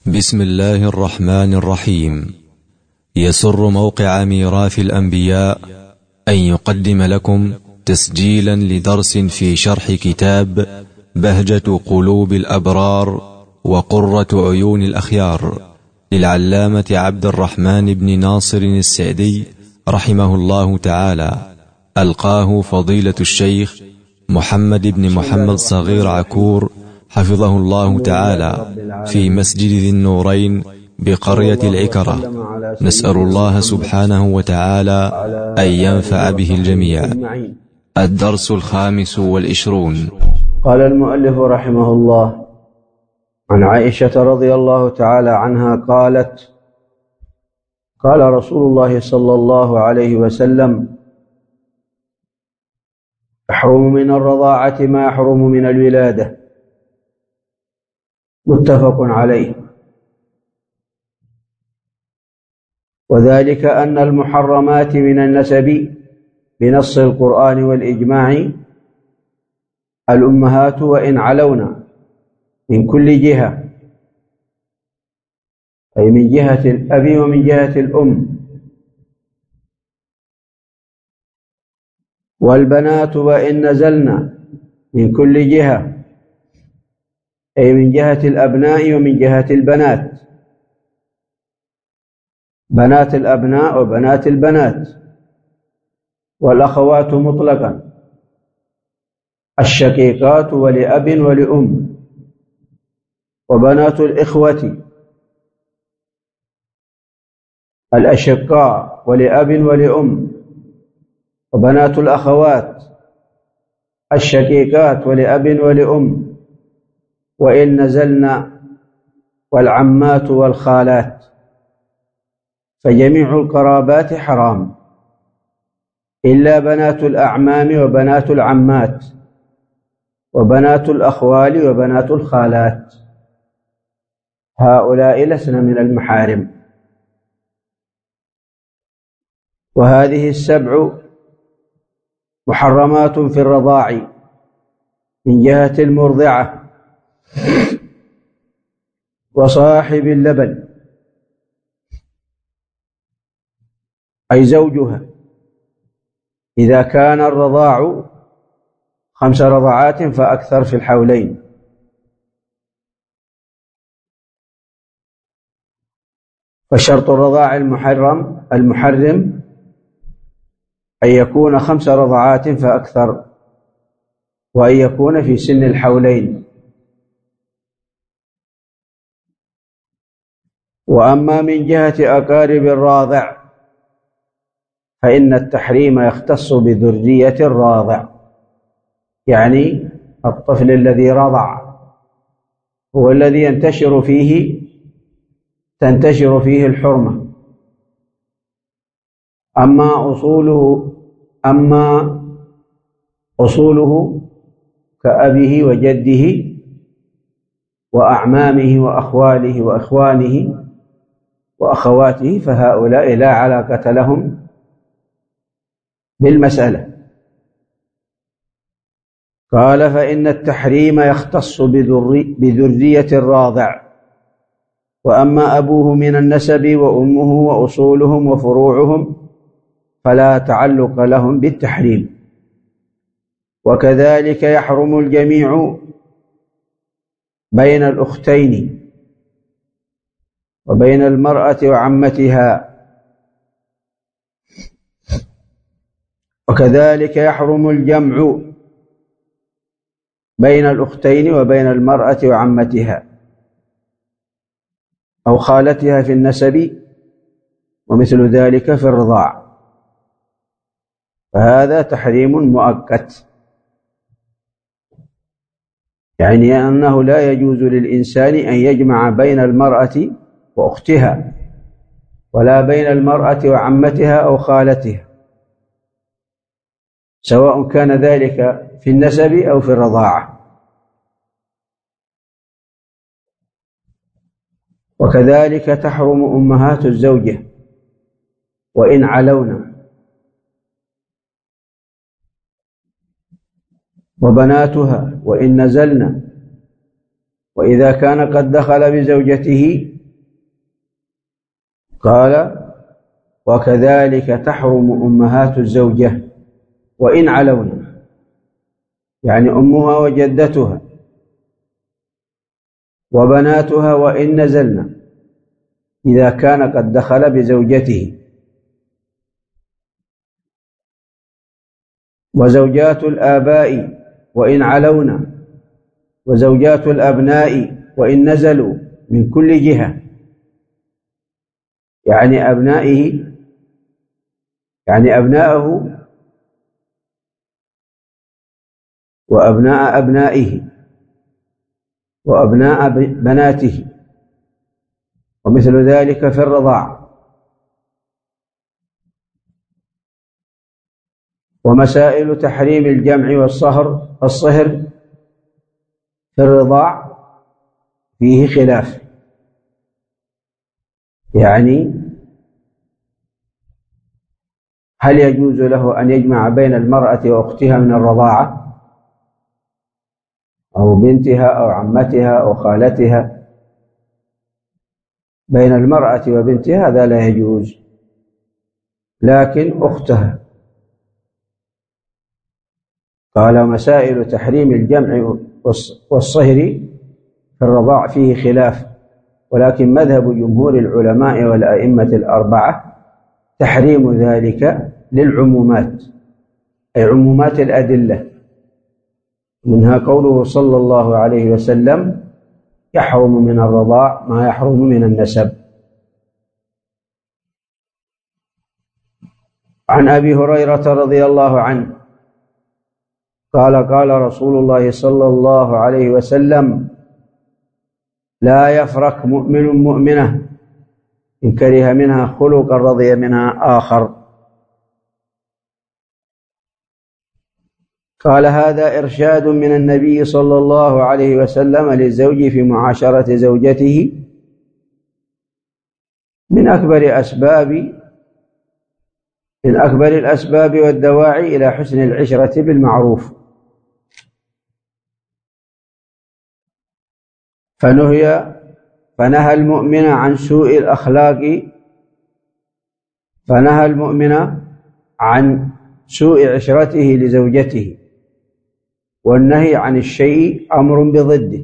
بسم الله الرحمن الرحيم. يسر موقع ميراث الأنبياء أن يقدم لكم تسجيلا لدرس في شرح كتاب بهجة قلوب الأبرار وقرة عيون الأخيار للعلامة عبد الرحمن بن ناصر السعدي رحمه الله تعالى، ألقاه فضيلة الشيخ محمد بن محمد صغير عكور حفظه الله تعالى في مسجد ذي النورين بقرية العكرة. نسأل الله سبحانه وتعالى أن ينفع به الجميع. الدرس 25. قال المؤلف رحمه الله: عن عائشة رضي الله تعالى عنها قالت: قال رسول الله صلى الله عليه وسلم: يحرم من الرضاعة ما يحرم من الولادة. متفق عليه. وذلك أن المحرمات من النسب بنص القرآن والإجماع الأمهات وإن علونا من كل جهة، أي من جهة الأب ومن جهة الأم. والبنات وإن نزلنا من كل جهة، أي من جهة الأبناء ومن جهة البنات، بنات الأبناء وبنات البنات. والأخوات مطلقا، الشقيقات ولأب ولأم. وبنات الإخوة الأشقاء ولأب ولأم. وبنات الأخوات الشقيقات ولأب ولأم. وإن نزلنا والعمات والخالات. فجميع القرابات حرام إلا بنات الأعمام وبنات العمات وبنات الأخوال وبنات الخالات، هؤلاء لسن من المحارم. وهذه السبع محرمات في الرضاع من جهة المرضعة وصاحب اللبن، أي زوجها، إذا كان الرضاع 5 رضعات فأكثر في الحولين. فشرط الرضاع المحرم أن يكون 5 رضعات فأكثر، وأن يكون في سن الحولين. وأما من جهة أقارب الراضع فإن التحريم يختص بذرية الراضع، يعني الطفل الذي رضع هو الذي تنتشر فيه الحرمة. أما أصوله كأبيه وجده وأعمامه وأخواله وإخوانه وأخواته، فهؤلاء لا علاقة لهم بالمسألة. قال: فإن التحريم يختص بذرية الراضع. وأما أبوه من النسب وأمه وأصولهم وفروعهم فلا تعلق لهم بالتحريم. وكذلك يحرم الجميع بين الأختين وبين المرأة وعمتها. وكذلك يحرم الجمع بين الأختين وبين المرأة وعمتها أو خالتها في النسب، ومثل ذلك في الرضاع. فهذا تحريم مؤقت، يعني أنه لا يجوز للإنسان أن يجمع بين المرأة وأختها، ولا بين المرأة وعمتها أو خالتها، سواء كان ذلك في النسب أو في الرضاعة. وكذلك تحرم أمهات الزوجة وإن علونا. وبناتها وإن نزلنا، وإذا كان قد دخل بزوجته قال: وكذلك تحرم أمهات الزوجة وإن علونا، يعني أمها وجدتها وبناتها وإن نزلنا، إذا كان قد دخل بزوجته. وزوجات الآباء وإن علونا، وزوجات الأبناء وإن نزلوا من كل جهة، يعني أبنائه، يعني أبناءه وأبناء أبنائه وأبناء بناته، ومثل ذلك في الرضاع. ومسائل تحريم الجمع والصهر في الرضاع فيه خلاف، يعني هل يجوز له أن يجمع بين المرأة وأختها من الرضاعة أو بنتها أو عمتها أو خالتها؟ بين المرأة وبنتها هذا لا يجوز، لكن أختها. قال: مسائل تحريم الجمع والصهر في الرضاع فيه خلاف، ولكن مذهب جمهور العلماء والأئمة الأربعة تحريم ذلك للعمومات، أي عمومات الأدلة، منها قوله صلى الله عليه وسلم: يحرم من الرضاع ما يحرم من النسب. عن أبي هريرة رضي الله عنه قال: قال رسول الله صلى الله عليه وسلم: لا يفرق مؤمن مؤمنة إن كره منها خلقا رضي منها آخر. قال: هذا إرشاد من النبي صلى الله عليه وسلم للزوج في معاشرة زوجته من أكبر الأسباب والدواعي إلى حسن العشرة بالمعروف. فنهى المؤمن عن سوء الأخلاق، فنهى المؤمن عن سوء عشرته لزوجته، والنهي عن الشيء أمر بضده،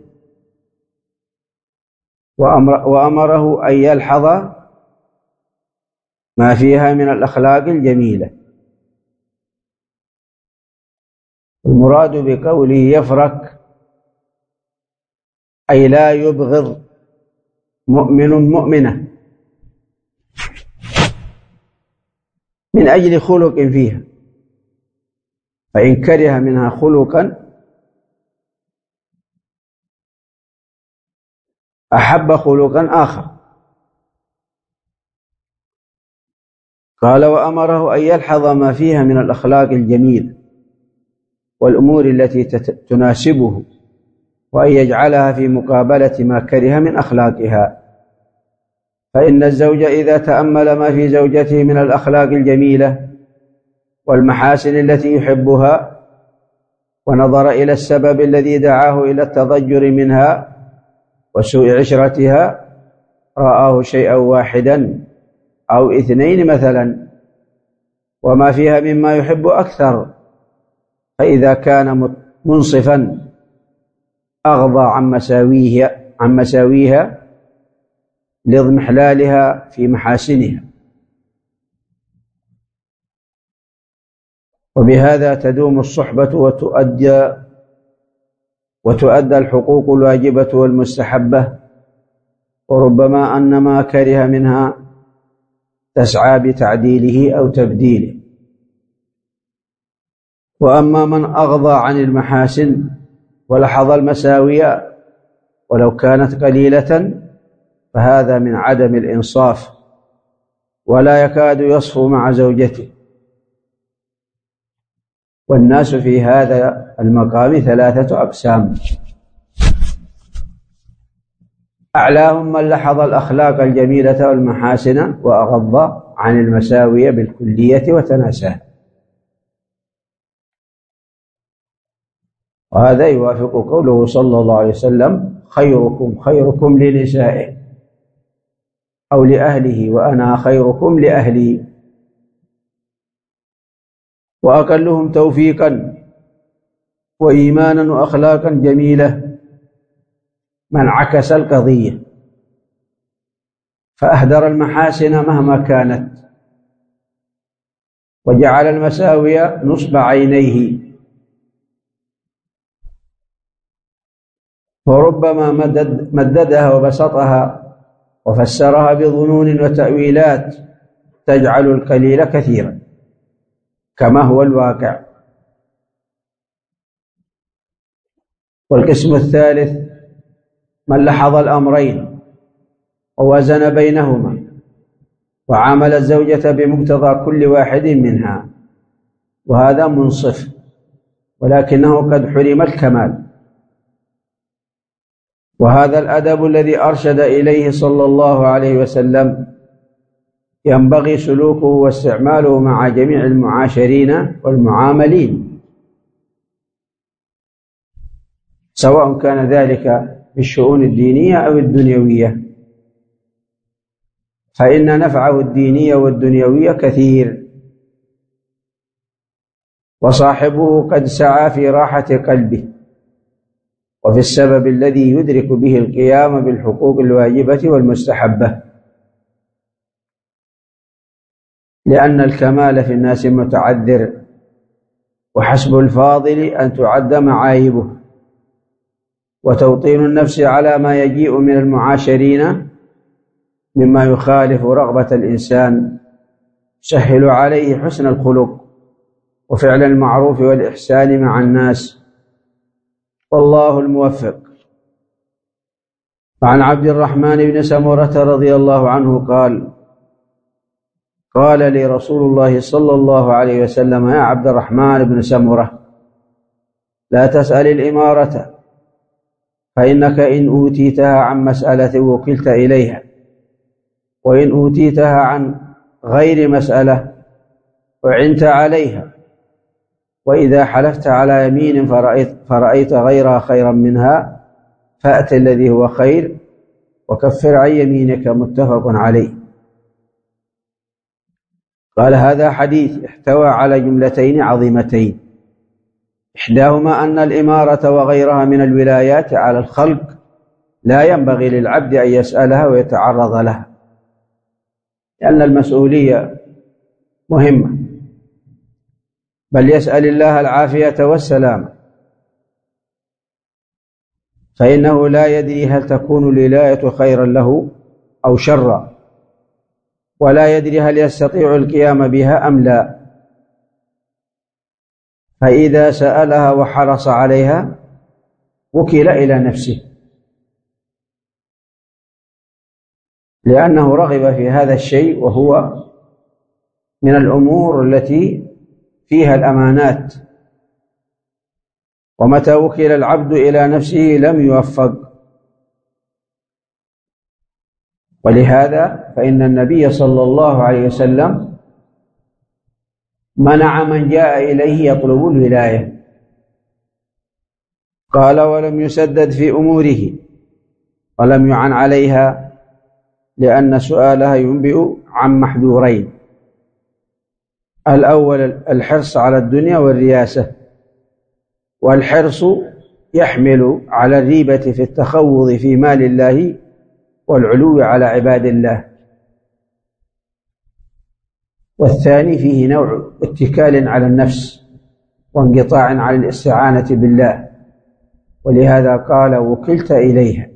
وأمره أن يلحظ ما فيها من الأخلاق الجميلة. المراد بقوله يفرق أي لا يبغض مؤمن مؤمنة من أجل خلق فيها، فإن كره منها خلقا أحب خلقا آخر. قال: وأمره أن يلحظ ما فيها من الأخلاق الجميلة والأمور التي تناسبه، وأن يجعلها في مقابلة ما كره من أخلاقها. فإن الزوج إذا تأمل ما في زوجته من الأخلاق الجميلة والمحاسن التي يحبها، ونظر إلى السبب الذي دعاه إلى التضجر منها وسوء عشرتها، رآه شيئا واحدا أو اثنين مثلا، وما فيها مما يحب أكثر، فإذا كان منصفا أغضى عن مساويها لاضمحلالها في محاسنها. وبهذا تدوم الصحبة وتؤدى الحقوق الواجبة والمستحبة، وربما أن ما كره منها تسعى بتعديله أو تبديله. وأما من أغضى عن المحاسن ولحظ المساوية ولو كانت قليلة، فهذا من عدم الإنصاف، ولا يكاد يصفو مع زوجته. والناس في هذا المقام ثلاثة أقسام: أعلاهم من لحظ الأخلاق الجميلة والمحاسن وأغض عن المساوية بالكلية وتناساها. وهذا يوافق قوله صلى الله عليه وسلم: خيركم خيركم لنسائه. أو لأهله وأنا خيركم لأهلي، وأقلهم توفيقا وإيمانا وأخلاقا جميلة من عكس القضية فأهدر المحاسن مهما كانت وجعل المساوي نصب عينيه، وربما مددها وبسطها وفسرها بظنون وتأويلات تجعل القليل كثيرا كما هو الواقع. والقسم الثالث من لحظ الأمرين ووزن بينهما وعامل الزوجة بمقتضى كل واحد منها، وهذا منصف ولكنه قد حرم الكمال. وهذا الأدب الذي أرشد إليه صلى الله عليه وسلم ينبغي سلوكه واستعماله مع جميع المعاشرين والمعاملين، سواء كان ذلك في الشؤون الدينية أو الدنيوية، فإن نفعه الديني والدنيوي كثير، وصاحبه قد سعى في راحة قلبه وفي السبب الذي يدرك به القيام بالحقوق الواجبة والمستحبة، لأن الكمال في الناس متعذر، وحسب الفاضل أن تعد معايبه، وتوطين النفس على ما يجيء من المعاشرين مما يخالف رغبة الإنسان سهل عليه حسن الخلق وفعل المعروف والإحسان مع الناس، والله الموفق. وعن عبد الرحمن بن سمرة رضي الله عنه قال لي رسول الله صلى الله عليه وسلم: يا عبد الرحمن بن سمرة، لا تسأل الإمارة، فإنك إن أوتيتها عن مسألة وكلت إليها، وإن أوتيتها عن غير مسألة أعنت عليها، وإذا حلفت على يمين فرأيت غيرها خيرا منها فأت الذي هو خير وكفر عن يمينك. متفق عليه. قال: هذا حديث احتوى على جملتين عظيمتين، إحداهما أن الإمارة وغيرها من الولايات على الخلق لا ينبغي للعبد أن يسألها ويتعرض لها، لأن المسؤولية مهمة، بل يسأل الله العافية والسلامة، فإنه لا يدري هل تكون الولاية خيرا له أو شرا، ولا يدري هل يستطيع القيام بها أم لا، فإذا سألها وحرص عليها وكل إلى نفسه، لأنه رغب في هذا الشيء، وهو من الأمور التي فيها الأمانات، ومتى وكل العبد إلى نفسه لم يوفق. ولهذا فإن النبي صلى الله عليه وسلم منع من جاء إليه يطلب الولاية، قال: ولم يسدد في أموره ولم يعن عليها، لأن سؤالها ينبئ عن محذورين: الأول الحرص على الدنيا والرياسة، والحرص يحمل على الريبة في التخوض في مال الله والعلو على عباد الله، والثاني فيه نوع اتكال على النفس وانقطاع عن الاستعانة بالله، ولهذا قال: وكلت إليها.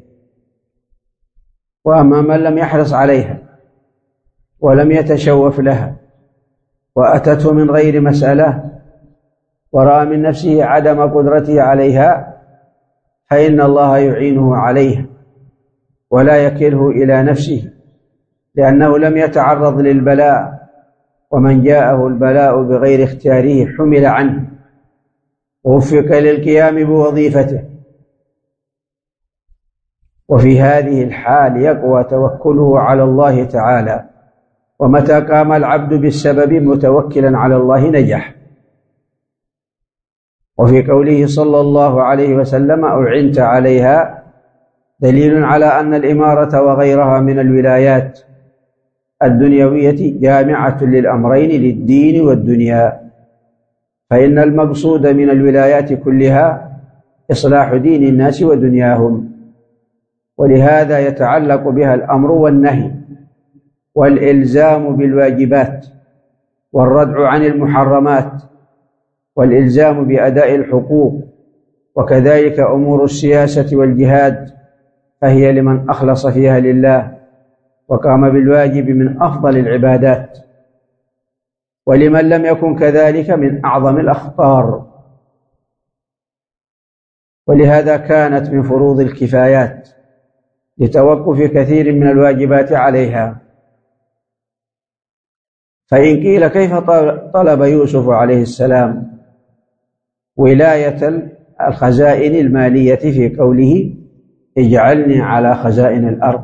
وأما من لم يحرص عليها ولم يتشوف لها وأتته من غير مسألة ورأى من نفسه عدم قدرته عليها، فإن الله يعينه عليها ولا يكله إلى نفسه، لأنه لم يتعرض للبلاء، ومن جاءه البلاء بغير اختياره حمل عنه ووفق للقيام بوظيفته. وفي هذه الحال يقوى توكله على الله تعالى، ومتى قام العبد بالسبب متوكلا على الله نجح. وفي قوله صلى الله عليه وسلم: أعنت عليها، دليل على أن الإمارة وغيرها من الولايات الدنيوية جامعة للأمرين للدين والدنيا، فإن المقصود من الولايات كلها إصلاح دين الناس ودنياهم، ولهذا يتعلق بها الأمر والنهي والإلزام بالواجبات والردع عن المحرمات والإلزام بأداء الحقوق، وكذلك أمور السياسة والجهاد، فهي لمن أخلص فيها لله وقام بالواجب من أفضل العبادات، ولمن لم يكن كذلك من أعظم الأخطار. ولهذا كانت من فروض الكفايات لتوقف كثير من الواجبات عليها. فإن قيل كيف طلب يوسف عليه السلام ولاية الخزائن المالية في قوله اجعلني على خزائن الأرض؟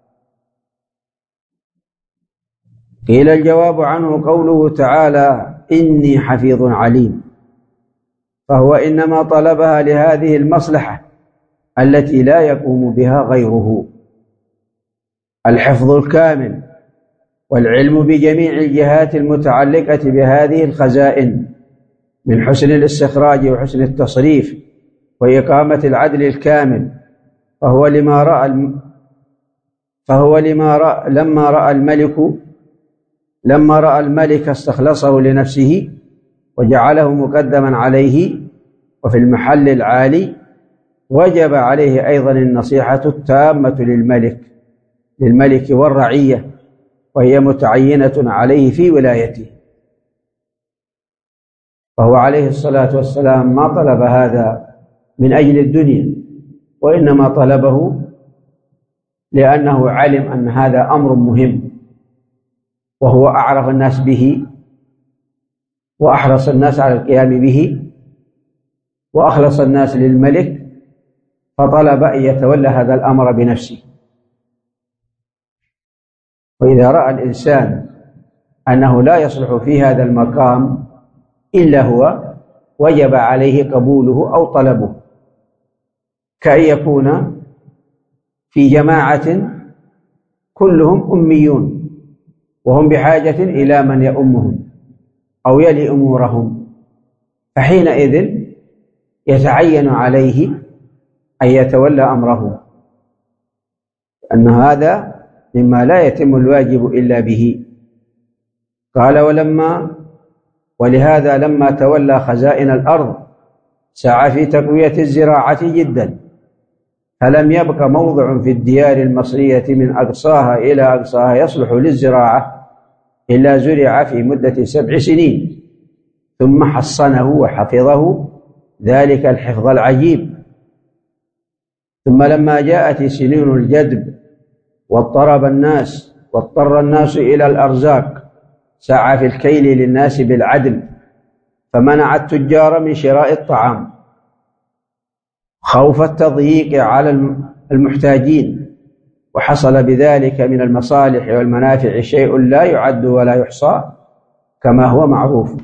قيل الجواب عنه قوله تعالى إني حفيظ عليم، فهو إنما طلبها لهذه المصلحة التي لا يقوم بها غيره، الحفظ الكامل والعلم بجميع الجهات المتعلقة بهذه الخزائن من حسن الاستخراج وحسن التصريف وإقامة العدل الكامل. لما رأى الملك استخلصه لنفسه وجعله مقدما عليه وفي المحل العالي، وجب عليه أيضا النصيحة التامة للملك والرعية، وهي متعينة عليه في ولايته. فهو عليه الصلاة والسلام ما طلب هذا من أجل الدنيا، وإنما طلبه لأنه علم أن هذا أمر مهم، وهو أعرف الناس به وأحرص الناس على القيام به وأخلص الناس للملك، فطلب أن يتولى هذا الأمر بنفسه. وإذا رأى الإنسان أنه لا يصلح في هذا المقام إلا هو، وجب عليه قبوله أو طلبه، كأن يكون في جماعة كلهم أميون وهم بحاجة إلى من يؤمهم أو يلي أمورهم، فحينئذ يتعين عليه أن يتولى أمره، أن هذا مما لا يتم الواجب إلا به. قال ولهذا لما تولى خزائن الأرض سعى في تقوية الزراعة جدا، فلم يبق موضع في الديار المصرية من أقصاها إلى أقصاها يصلح للزراعة إلا زرع في مدة 7 سنين، ثم حصنه وحفظه ذلك الحفظ العجيب. ثم لما جاءت سنين الجدب واضطر الناس إلى الأرزاق، سعى في الكيل للناس بالعدل، فمنع التجار من شراء الطعام خوف التضييق على المحتاجين، وحصل بذلك من المصالح والمنافع شيء لا يعد ولا يحصى كما هو معروف.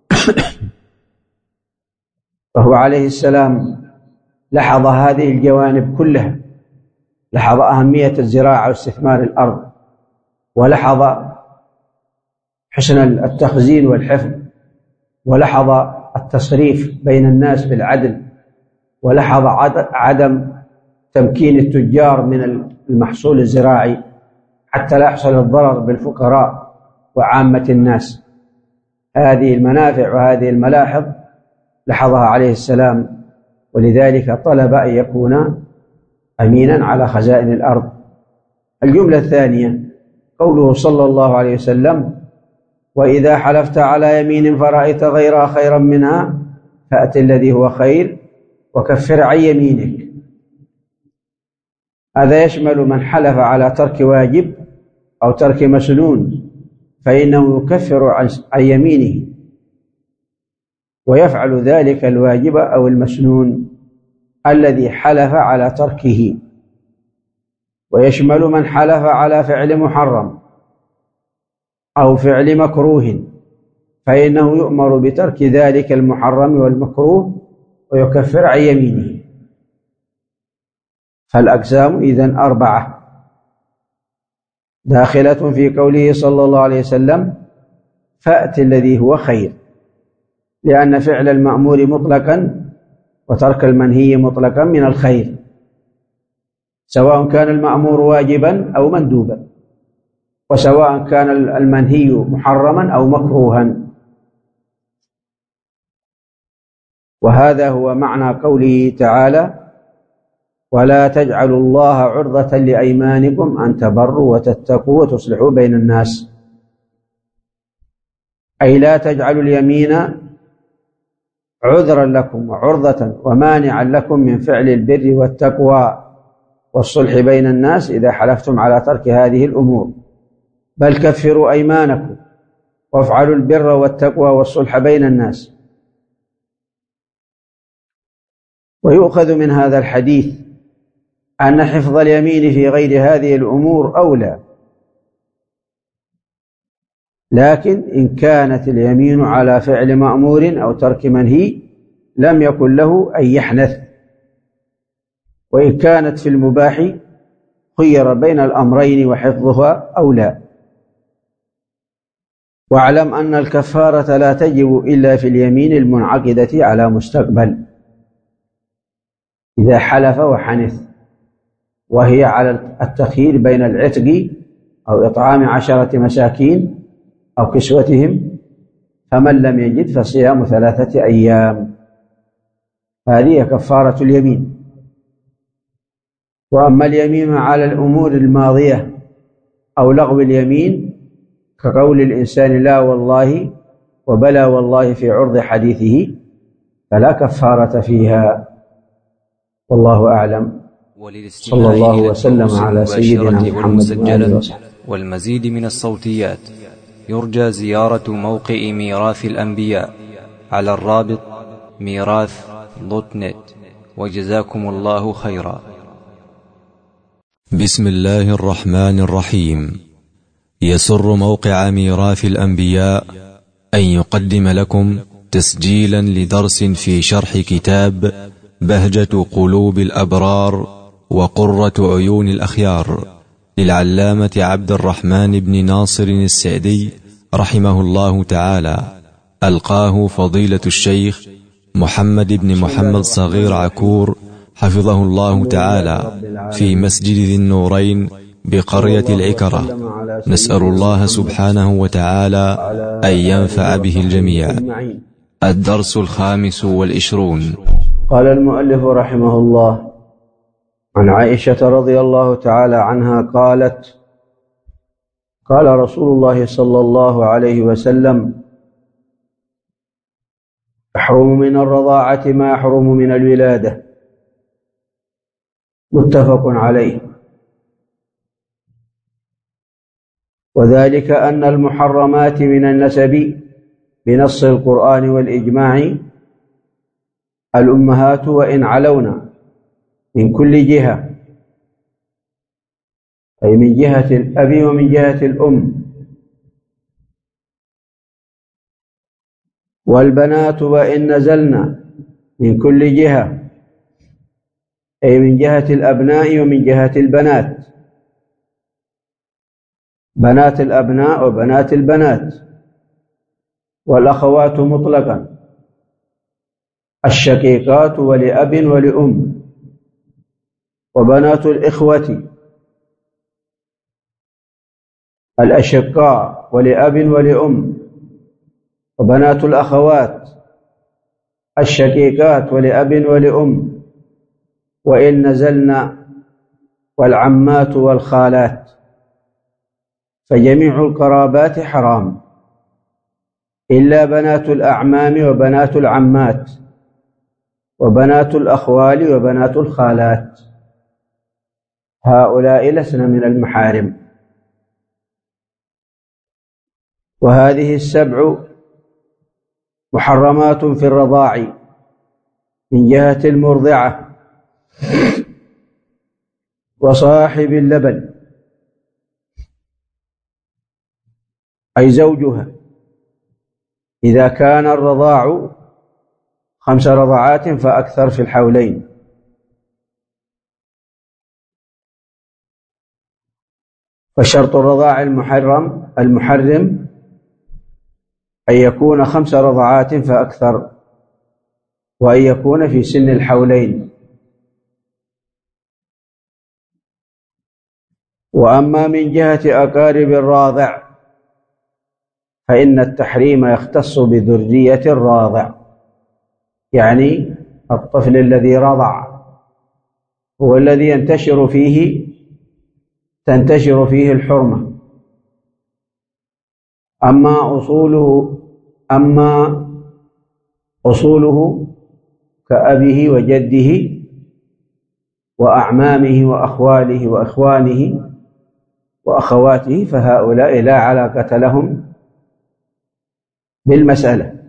فهو عليه السلام لاحظ هذه الجوانب كلها، لاحظ أهمية الزراعة واستثمار الأرض، ولاحظ حسن التخزين والحفظ، ولاحظ التصريف بين الناس بالعدل، ولاحظ عدم تمكين التجار من المحصول الزراعي حتى لا يحصل الضرر بالفقراء وعامة الناس. هذه المنافع وهذه الملاحظ لاحظها عليه السلام، ولذلك طلب أن يكون أمينا على خزائن الأرض. الجملة الثانية قوله صلى الله عليه وسلم وإذا حلفت على يمين فرأيت غيرها خيرا منها فأت الذي هو خير وكفر عن يمينك. هذا يشمل من حلف على ترك واجب أو ترك مسنون، فإنه يكفر عن يمينه ويفعل ذلك الواجب أو المسنون الذي حلف على تركه. ويشمل من حلف على فعل محرم أو فعل مكروه، فإنه يؤمر بترك ذلك المحرم والمكروه ويكفر عن يمينه. فالأقسام إذن 4: داخلة في قوله صلى الله عليه وسلم: فأت الذي هو خير، لأن فعل المأمور مطلقا وترك المنهي مطلقا من الخير، سواء كان المأمور واجبا أو مندوبا، وسواء كان المنهي محرما أو مكروها. وهذا هو معنى قوله تعالى: ولا تجعلوا الله عرضة لأيمانكم أن تبروا وتتقوا وتصلحوا بين الناس، أي لا تجعلوا اليمين عذرا لكم وعرضة ومانعا لكم من فعل البر والتقوى والصلح بين الناس إذا حلفتم على ترك هذه الأمور، بل كفروا أيمانكم وافعلوا البر والتقوى والصلح بين الناس. ويؤخذ من هذا الحديث أن حفظ اليمين في غير هذه الأمور أولى، لكن إن كانت اليمين على فعل مأمور أو ترك منهي لم يكن له أن يحنث، وإن كانت في المباح خير بين الأمرين وحفظها أولى. واعلم أن الكفارة لا تجب إلا في اليمين المنعقدة على مستقبل إذا حلف وحنث، وهي على التخيير بين العتق أو إطعام 10 مساكين أو كسوتهم، فمن لم يجد فصيام 3 أيام، هذه كفارة اليمين. وأما اليمين على الأمور الماضية أو لغو اليمين كقول الإنسان لا والله وبلا والله في عرض حديثه فلا كفارة فيها، والله أعلم. صلى الله وسلم على سيدنا محمد وآله وصحبه. والمزيد من الصوتيات يرجى زيارة موقع ميراث الأنبياء على الرابط ميراث.net، وجزاكم الله خيرا. بسم الله الرحمن الرحيم. يسر موقع ميراث الأنبياء أن يقدم لكم تسجيلا لدرس في شرح كتاب بهجة قلوب الأبرار وقرة عيون الأخيار للعلامة عبد الرحمن بن ناصر السعدي رحمه الله تعالى، ألقاه فضيلة الشيخ محمد بن محمد صغير عكور حفظه الله تعالى في مسجد ذي النورين بقرية العكرة. نسأل الله سبحانه وتعالى أن ينفع به الجميع. الدرس 25. قال المؤلف رحمه الله: عن عائشة رضي الله تعالى عنها قالت: قال رسول الله صلى الله عليه وسلم: يحرم من الرضاعة ما يحرم من الولادة، متفق عليه. وذلك أن المحرمات من النسب بنص القرآن والإجماع الأمهات وإن علونا من كل جهة، أي من جهة الأب ومن جهة الأم، والبنات وإن نزلنا من كل جهة، أي من جهة الأبناء ومن جهة البنات، بنات الأبناء وبنات البنات، والأخوات مطلقا، الشقيقات ولأب ولأم، وبنات الإخوة الأشقاء ولأب ولأم، وبنات الأخوات الشقيقات ولأب ولأم، وإن نزلنا، والعمات والخالات، فجميع القرابات حرام إلا بنات الأعمام وبنات العمات وبنات الأخوال وبنات الخالات، هؤلاء لسن من المحارم. وهذه السبع محرمات في الرضاع من جهة المرضعة وصاحب اللبن، أي زوجها، إذا كان الرضاع 5 رضعات فأكثر في الحولين. وشرط الرضاع المحرم أن يكون 5 رضعات فأكثر، وأن يكون في سن الحولين. وأما من جهة أقارب الراضع فإن التحريم يختص بذرية الراضع، يعني الطفل الذي رضع هو الذي تنتشر فيه الحرمة. أما أصوله كأبيه وجده وأعمامه وأخواله وإخوانه وأخواته فهؤلاء لا علاقة لهم بالمسألة.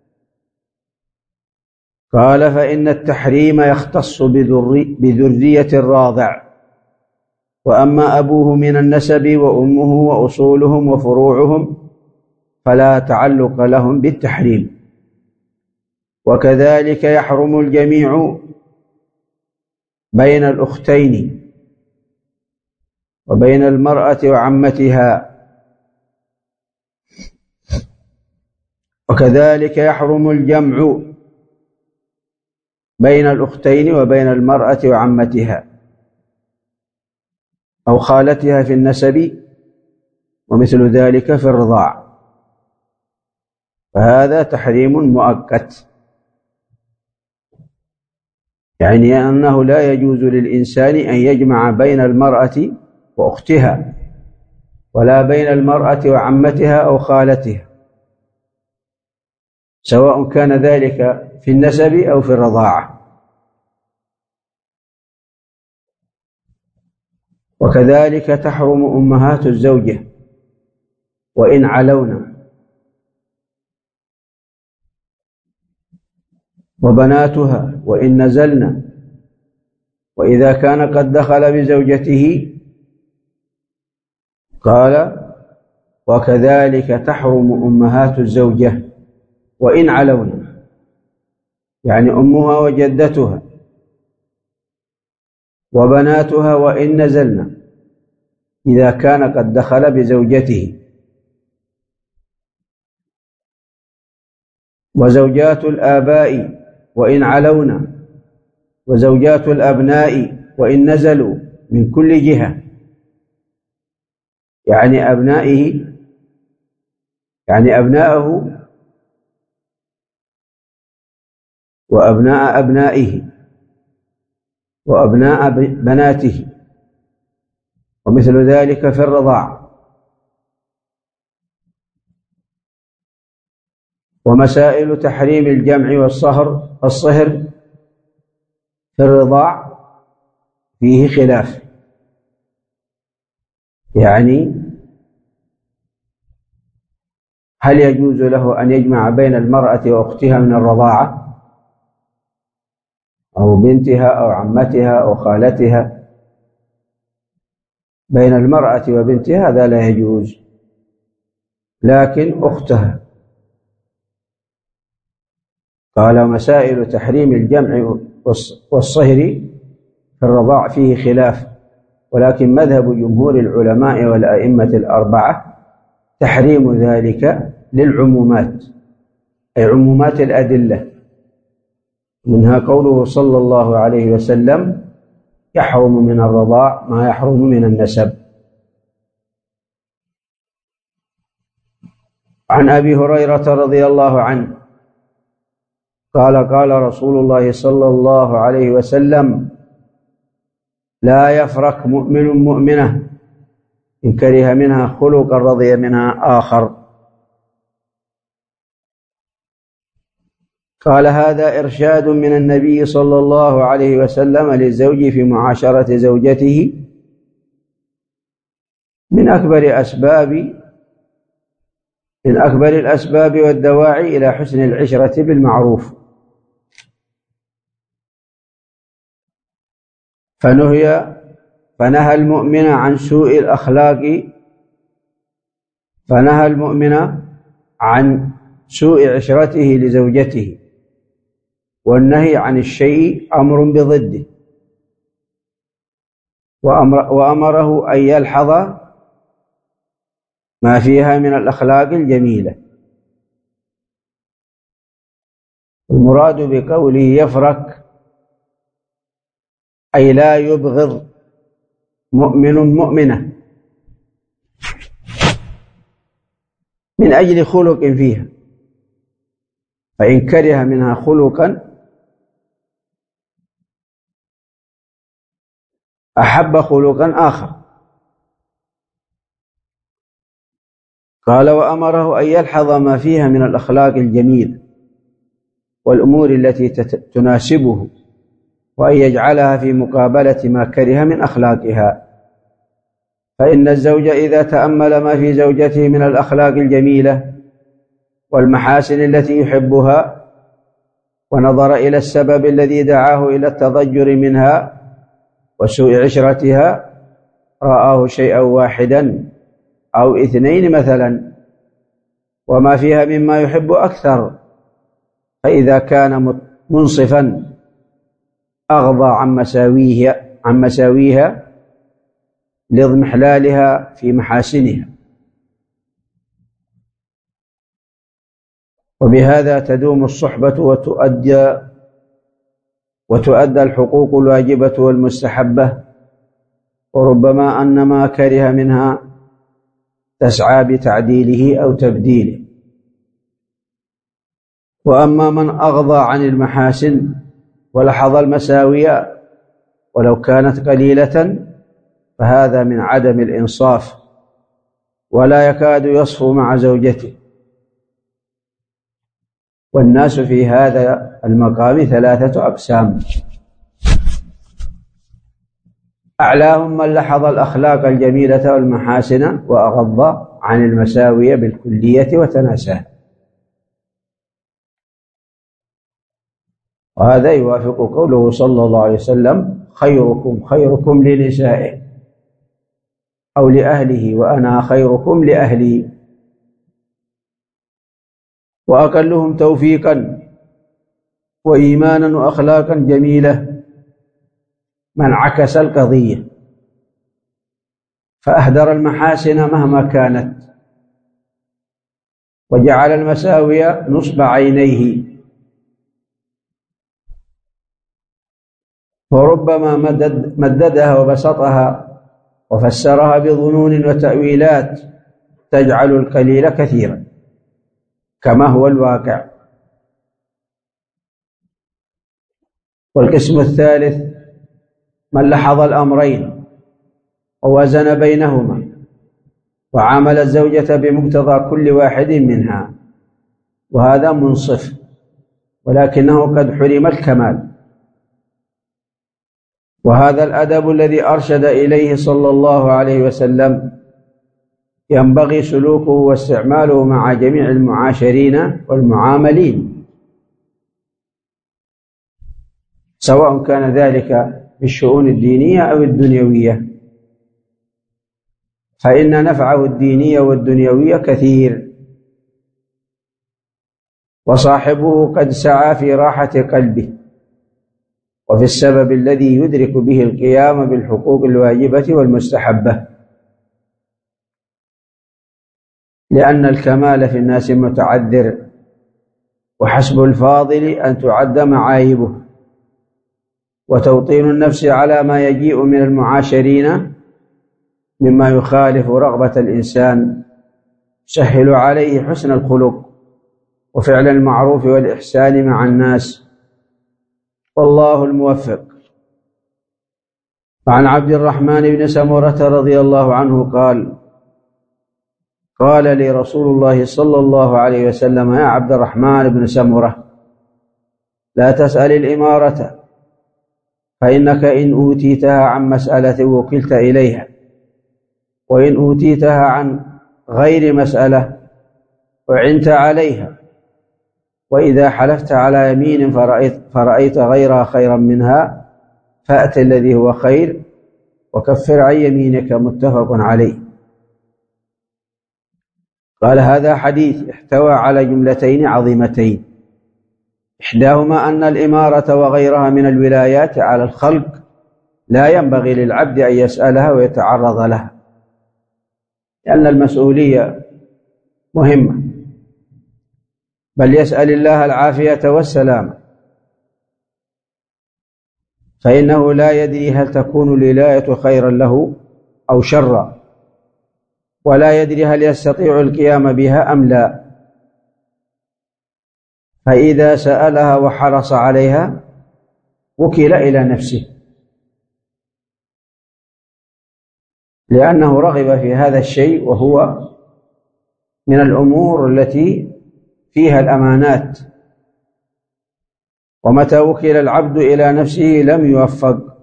قال: فإن التحريم يختص بذرية الراضع، وأما أبوه من النسب وأمه وأصولهم وفروعهم فلا تعلق لهم بالتحريم. وكذلك يحرم الجميع بين الأختين وبين المرأة وعمتها، وكذلك يحرم الجمع بين الأختين وبين المرأة وعمتها أو خالتها في النسب، ومثل ذلك في الرضاع، فهذا تحريم مؤقت، يعني أنه لا يجوز للإنسان أن يجمع بين المرأة وأختها ولا بين المرأة وعمتها أو خالتها، سواء كان ذلك في النسب أو في الرضاعة. وكذلك تحرم أمهات الزوجة وإن علونا، وبناتها وإن نزلنا، وإذا كان قد دخل بزوجته قال: وكذلك تحرم أمهات الزوجة وإن علونا، يعني أمها وجدتها وبناتها وإن نزلنا إذا كان قد دخل بزوجته. وزوجات الآباء وإن علونا، وزوجات الأبناء وإن نزلوا من كل جهة، يعني أبنائه وأبناء أبنائه وأبناء بناته، ومثل ذلك في الرضاع. ومسائل تحريم الجمع والصهر في الرضاع فيه خلاف، يعني هل يجوز له أن يجمع بين المرأة وأختها من الرضاعة أو بنتها أو عمتها أو خالتها؟ بين المرأة وبنتها هذا لا يجوز، لكن أختها. قال: مسائل تحريم الجمع والصهر في الرضاع فيه خلاف، ولكن مذهب جمهور العلماء والأئمة الأربعة تحريم ذلك للعمومات، أي عمومات الأدلة، منها قوله صلى الله عليه وسلم: يحرم من الرضاع ما يحرم من النسب. عن أبي هريرة رضي الله عنه قال: قال رسول الله صلى الله عليه وسلم: لا يفرق مؤمن مؤمنة إن كره منها خلقا رضي منها آخر. قال: هذا إرشاد من النبي صلى الله عليه وسلم للزوج في معاشرة زوجته من أكبر الأسباب والدواعي إلى حسن العشرة بالمعروف. فنهى المؤمن عن سوء الأخلاق، فنهى المؤمن عن سوء عشرته لزوجته، والنهي عن الشيء أمر بضده، وأمره أن يلحظ ما فيها من الأخلاق الجميلة. المراد بقوله يفرك أي لا يبغض مؤمن مؤمنة من أجل خلق فيها، فإن كره منها خلقا أحب خلقا آخر. قال وأمره أن يلحظ ما فيها من الأخلاق الجميلة والأمور التي تناسبه، وأن يجعلها في مقابلة ما كره من أخلاقها. فإن الزوج إذا تأمل ما في زوجته من الأخلاق الجميلة والمحاسن التي يحبها، ونظر إلى السبب الذي دعاه إلى التضجر منها وسوء عشرتها، رآه شيئا واحدا أو اثنين مثلا، وما فيها مما يحب أكثر. فإذا كان منصفا أغضى عن مساويها لاضمحلالها في محاسنها. وبهذا تدوم الصحبة وتؤدى الحقوق الواجبة والمستحبة، وربما أن ما كره منها تسعى بتعديله أو تبديله. وأما من أغضى عن المحاسن ولحظ المساوية ولو كانت قليلة، فهذا من عدم الإنصاف، ولا يكاد يصفو مع زوجته. والناس في هذا المقام ثلاثة أقسام: أعلاهم من لحظ الأخلاق الجميلة والمحاسن وأغض عن المساوية بالكلية وتناساها. وهذا يوافق قوله صلى الله عليه وسلم: خيركم خيركم لنسائه أو لأهله وأنا خيركم لأهلي. وأقلهم توفيقا وإيمانا وأخلاقا جميلة من عكس القضية فأهدر المحاسن مهما كانت، وجعل المساوية نصب عينيه، وربما مددها وبسطها وفسرها بظنون وتأويلات تجعل القليل كثيرا كما هو الواقع. والقسم الثالث من لحظ الأمرين ووزن بينهما وعامل الزوجة بمقتضى كل واحد منها، وهذا منصف، ولكنه قد حرم الكمال. وهذا الأدب الذي أرشد إليه صلى الله عليه وسلم ينبغي سلوكه واستعماله مع جميع المعاشرين والمعاملين، سواء كان ذلك في الشؤون الدينية أو الدنيوية، فإن نفعه الديني والدنيوي كثير، وصاحبه قد سعى في راحة قلبه وفي السبب الذي يدرك به القيام بالحقوق الواجبة والمستحبة، لأن الكمال في الناس متعذر، وحسب الفاضل أن تعد معايبه. وتوطين النفس على ما يجيء من المعاشرين مما يخالف رغبة الإنسان سهل عليه حسن الخلق وفعل المعروف والإحسان مع الناس، والله الموفق. وعن عبد الرحمن بن سمرة رضي الله عنه قال لي رسول الله صلى الله عليه وسلم: يا عبد الرحمن بن سمرة، لا تسأل الإمارة، فإنك إن أوتيتها عن مسألة وكلت إليها، وإن أوتيتها عن غير مسألة وعنت عليها، وإذا حلفت على يمين فرأيت غيرها خيرا منها فأت الذي هو خير وكفر عن يمينك. متفق عليه. قال: هذا حديث احتوى على جملتين عظيمتين، إحداهما أن الإمارة وغيرها من الولايات على الخلق لا ينبغي للعبد أن يسألها ويتعرض لها، لأن المسؤولية مهمة، بل يسأل الله العافية والسلام، فإنه لا يدري هل تكون الولاية خيرا له أو شرا، ولا يدري هل يستطيع القيام بها أم لا. فإذا سألها وحرص عليها وكل إلى نفسه، لأنه رغب في هذا الشيء، وهو من الأمور التي فيها الأمانات. ومتى وكل العبد إلى نفسه لم يوفق.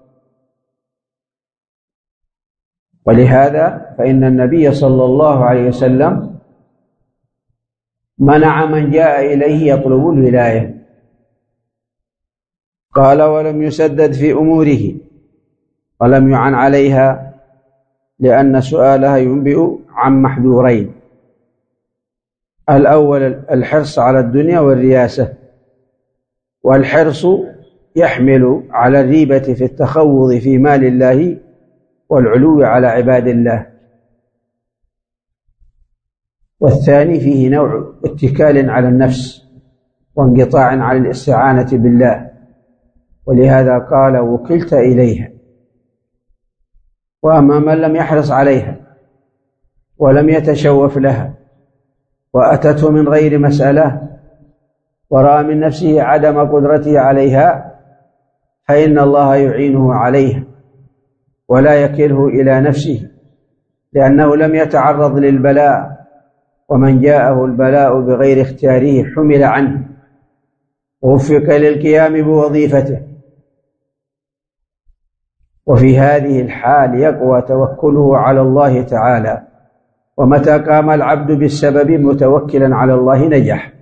ولهذا فإن النبي صلى الله عليه وسلم منع من جاء إليه يطلب الولاية، قال: ولم يسدد في أموره ولم يعن عليها، لأن سؤالها ينبئ عن محذورين: الأول الحرص على الدنيا والرياسة، والحرص يحمل على الريبة في التخوض في مال الله والعلو على عباد الله. والثاني فيه نوع اتكال على النفس وانقطاع عن الاستعانة بالله، ولهذا قال: وكلت إليها. وأما من لم يحرص عليها ولم يتشوف لها وأتته من غير مسألة ورأى من نفسه عدم قدرته عليها، فإن الله يعينه عليها ولا يكله إلى نفسه، لأنه لم يتعرض للبلاء، ومن جاءه البلاء بغير اختياره حمل عنه ووفق للقيام بوظيفته. وفي هذه الحال يقوى توكله على الله تعالى، ومتى قام العبد بالسبب متوكلا على الله نجح.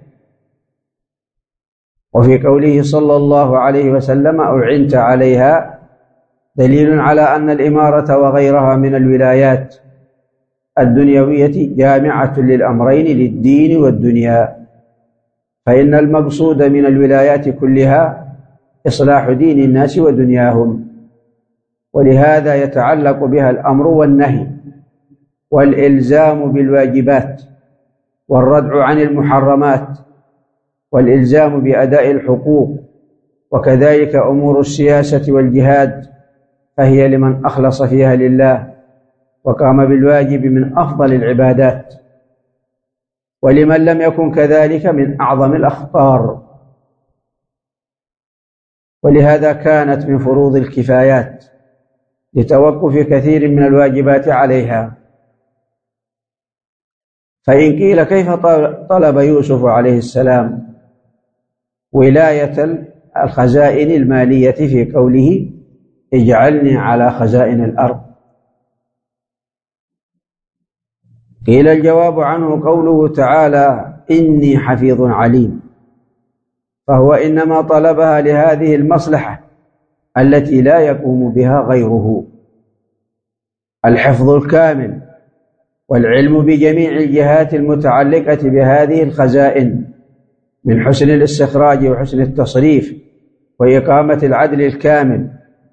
وفي قوله صلى الله عليه وسلم: أعنت عليها، دليل على أن الإمارة وغيرها من الولايات الدنيوية جامعة للأمرين، للدين والدنيا، فإن المقصود من الولايات كلها إصلاح دين الناس ودنياهم، ولهذا يتعلق بها الأمر والنهي والإلزام بالواجبات والردع عن المحرمات والإلزام بأداء الحقوق، وكذلك أمور السياسة والجهاد، فهي لمن أخلص فيها لله وقام بالواجب من أفضل العبادات، ولمن لم يكن كذلك من أعظم الأخطار. ولهذا كانت من فروض الكفايات لتوقف كثير من الواجبات عليها. فإن قيل: كيف طلب يوسف عليه السلام ولاية الخزائن المالية في قوله: اجعلني على خزائن الأرض؟ قيل: الجواب عنه قوله تعالى: إني حفيظ عليم، فهو إنما طلبها لهذه المصلحة التي لا يقوم بها غيره: الحفظ الكامل والعلم بجميع الجهات المتعلقة بهذه الخزائن، من حسن الاستخراج وحسن التصريف وإقامة العدل الكامل.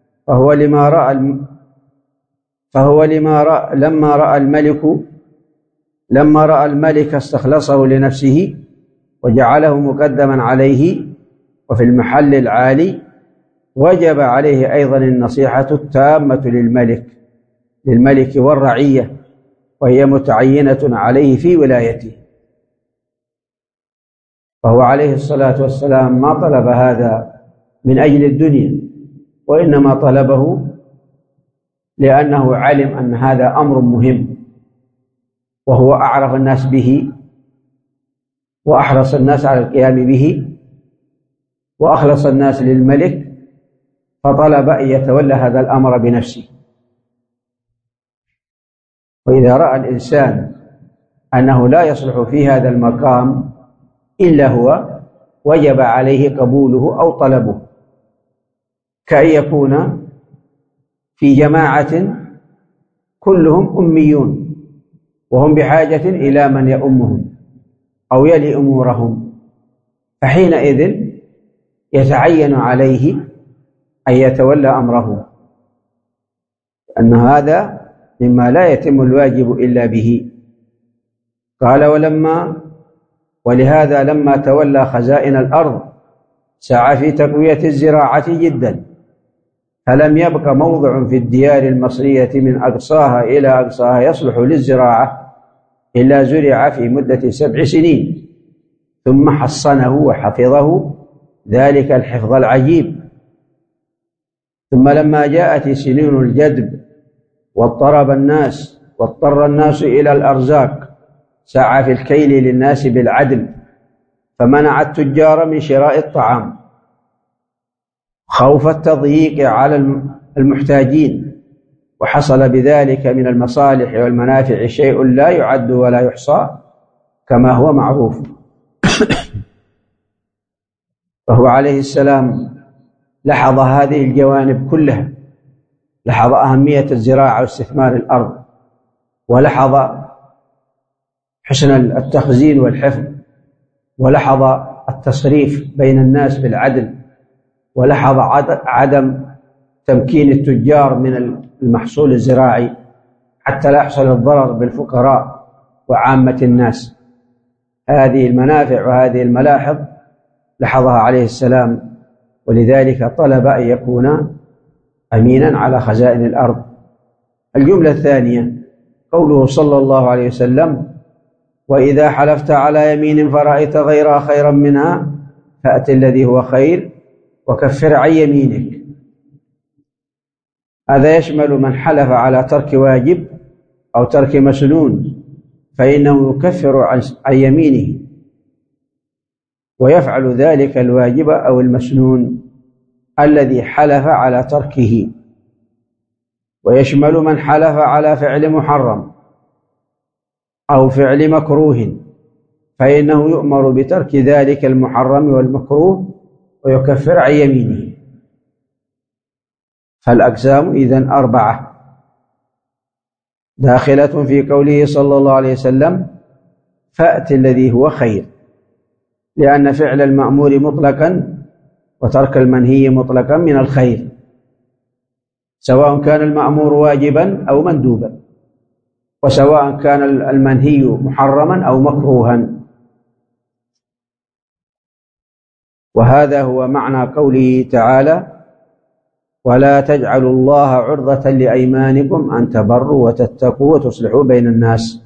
لما رأى الملك استخلصه لنفسه وجعله مقدما عليه وفي المحل العالي، وجب عليه أيضا النصيحة التامة للملك والرعية، وهي متعينة عليه في ولايته. فهو عليه الصلاة والسلام ما طلب هذا من أجل الدنيا، وإنما طلبه لأنه علم أن هذا أمر مهم، وهو أعرف الناس به وأحرص الناس على القيام به وأخلص الناس للملك، فطلب أن يتولى هذا الأمر بنفسه. وإذا رأى الإنسان أنه لا يصلح في هذا المقام إلا هو، وجب عليه قبوله أو طلبه، كأن يكون في جماعة كلهم أميون وهم بحاجة إلى من يؤمهم أو يلي أمورهم، فحينئذ يتعين عليه أن يتولى أمره، أن هذا مما لا يتم الواجب إلا به. قال: ولهذا لما تولى خزائن الأرض سعى في تقوية الزراعة جدا، فلم يبق موضع في الديار المصرية من أقصاها إلى أقصاها يصلح للزراعة إلا زرع في مدة 7 سنين، ثم حصنه وحفظه ذلك الحفظ العجيب. ثم لما جاءت سنين الجدب واضطر الناس إلى الأرزاق، سعى في الكيل للناس بالعدل، فمنع التجار من شراء الطعام خوف التضييق على المحتاجين، وحصل بذلك من المصالح والمنافع شيء لا يعد ولا يحصى كما هو معروف. فهو عليه السلام لاحظ هذه الجوانب كلها، لاحظ أهمية الزراعة واستثمار الأرض، ولاحظ حسن التخزين والحفظ، ولاحظ التصريف بين الناس بالعدل، ولاحظ عدم تمكين التجار من المحصول الزراعي حتى لا يحصل الضرر بالفقراء وعامة الناس. هذه المنافع وهذه الملاحظ لاحظها عليه السلام، ولذلك طلب أن يكون أمينا على خزائن الأرض. الجملة الثانية قوله صلى الله عليه وسلم: وإذا حلفت على يمين فرأيت غيرها خيرا منها فأت الذي هو خير وكفر عن يمينك. هذا يشمل من حلف على ترك واجب أو ترك مسنون، فإنه يكفر عن يمينه ويفعل ذلك الواجب أو المسنون الذي حلف على تركه. ويشمل من حلف على فعل محرم أو فعل مكروه، فإنه يؤمر بترك ذلك المحرم والمكروه ويكفر عن يمينه. فالأقسام إذن 4 داخلة في قوله صلى الله عليه وسلم: فأت الذي هو خير، لأن فعل المأمور مطلقا وترك المنهي مطلقا من الخير، سواء كان المأمور واجبا أو مندوبا، وسواء كان المنهي محرما أو مكروها. وهذا هو معنى قوله تعالى: ولا تجعلوا الله عرضة لأيمانكم أن تبروا وتتقوا وتصلحوا بين الناس،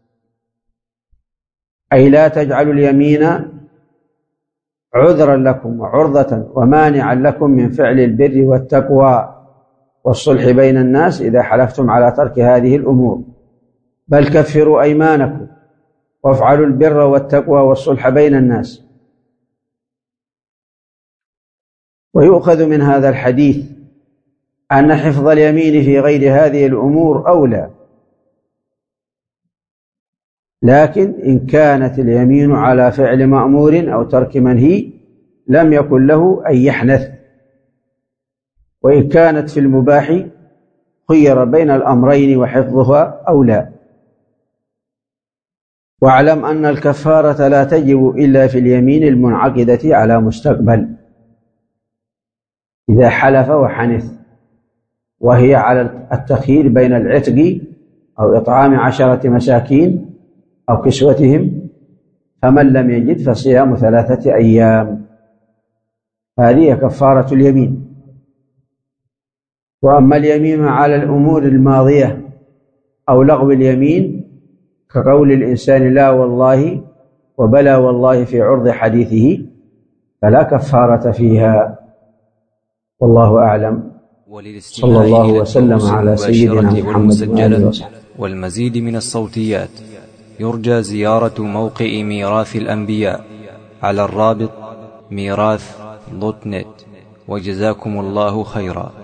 أي لا تجعلوا اليمين عذرا لكم وعرضة ومانعا لكم من فعل البر والتقوى والصلح بين الناس إذا حلفتم على ترك هذه الأمور، بل كفروا أيمانكم وافعلوا البر والتقوى والصلح بين الناس. ويؤخذ من هذا الحديث أن حفظ اليمين في غير هذه الأمور أولى، لكن إن كانت اليمين على فعل مأمور أو ترك منهي لم يكن له أن يحنث، وإن كانت في المباح خير بين الأمرين وحفظها أولى. واعلم أن الكفارة لا تجب إلا في اليمين المنعقدة على مستقبل إذا حلف وحنث، وهي على التخيير بين العتق أو إطعام 10 مساكين أو كسوتهم، فمن لم يجد فصيام 3 أيام. هذه كفارة اليمين. وأما اليمين على الأمور الماضية أو لغو اليمين كقول الإنسان لا والله وبلا والله في عرض حديثه فلا كفارة فيها، والله أعلم. صلى الله وسلم على سيدنا محمد وآله وصحبه. والمزيد من الصوتيات يرجى زيارة موقع ميراث الأنبياء على الرابط ميراث.net. وجزاكم الله خيرا.